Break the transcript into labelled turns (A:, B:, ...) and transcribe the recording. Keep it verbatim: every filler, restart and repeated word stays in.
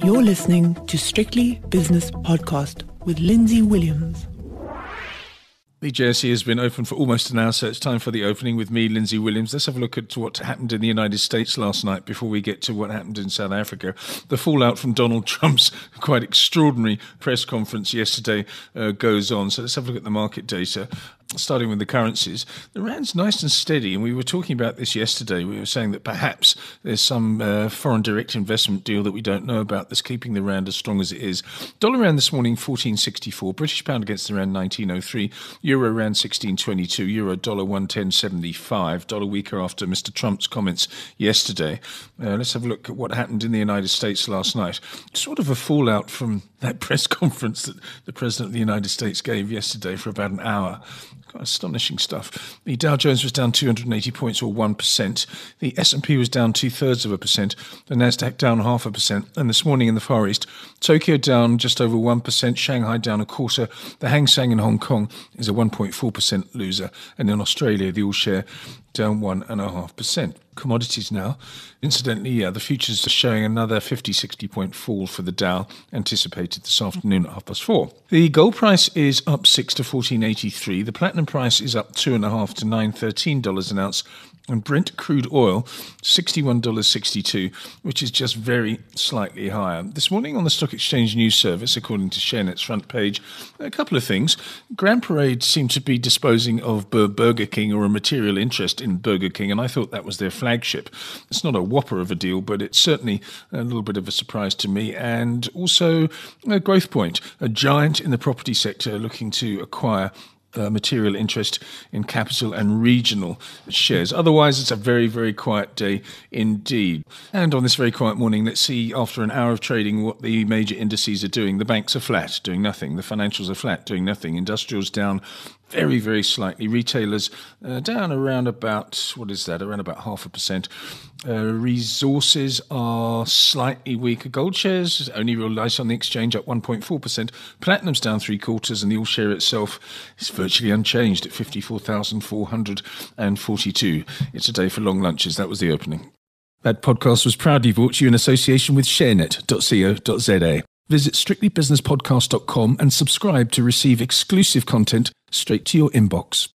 A: You're listening to Strictly Business Podcast with Lindsay Williams.
B: The J S E has been open for almost an hour, so it's time for the opening with me, Lindsay Williams. Let's have a look at what happened in the United States last night before we get to what happened in South Africa. The fallout from Donald Trump's quite extraordinary press conference yesterday uh, goes on. So let's have a look at the market data. Starting with the currencies, the rand's nice and steady, and we were talking about this yesterday. We were saying that perhaps there's some uh, foreign direct investment deal that we don't know about that's keeping the rand as strong as it is. Dollar rand this morning fourteen sixty-four, British pound against the rand nineteen oh three, euro rand sixteen twenty-two, euro dollar one ten seventy-five, dollar weaker after Mister Trump's comments yesterday. Uh, let's have a look at what happened in the United States last night. Sort of a fallout from that press conference that the President of the United States gave yesterday for about an hour. Quite astonishing stuff. The Dow Jones was down two hundred eighty points, or one percent. The S and P was down two-thirds of a percent. The Nasdaq down half a percent. And this morning in the Far East, Tokyo down just over one percent, Shanghai down a quarter. The Hang Seng in Hong Kong is a one point four percent loser. And in Australia, the all-share down one point five percent. Commodities now. Incidentally, yeah, the futures are showing another fifty, sixty point fall for the Dow, anticipated this afternoon at half past four. The gold price is up six to fourteen eighty-three. The platinum price is up two and a half to nine thirteen dollars an ounce. And Brent crude oil, sixty-one dollars sixty-two, which is just very slightly higher. This morning on the Stock Exchange News Service, according to ShareNet's front page, a couple of things. Grand Parade seemed to be disposing of Burger King, or a material interest in Burger King, and I thought that was their flagship. It's not a whopper of a deal, but it's certainly a little bit of a surprise to me. And also a Growth Point, a giant in the property sector looking to acquire Uh, material interest in capital and regional shares. Otherwise, it's a very, very quiet day indeed. And on this very quiet morning, let's see, after an hour of trading, what the major indices are doing. The banks are flat, doing nothing. The financials are flat, doing nothing. Industrials down very, very slightly. Retailers uh, down around about, what is that, around about half a percent. Uh, resources are slightly weaker. Gold shares, only real nice on the exchange, up one point four percent. Platinum's down three quarters, and the all share itself is virtually unchanged at fifty-four thousand four hundred forty-two. It's a day for long lunches. That was the opening. That podcast was proudly brought to you in association with sharenet dot co dot za. Visit strictly business podcast dot com and subscribe to receive exclusive content straight to your inbox.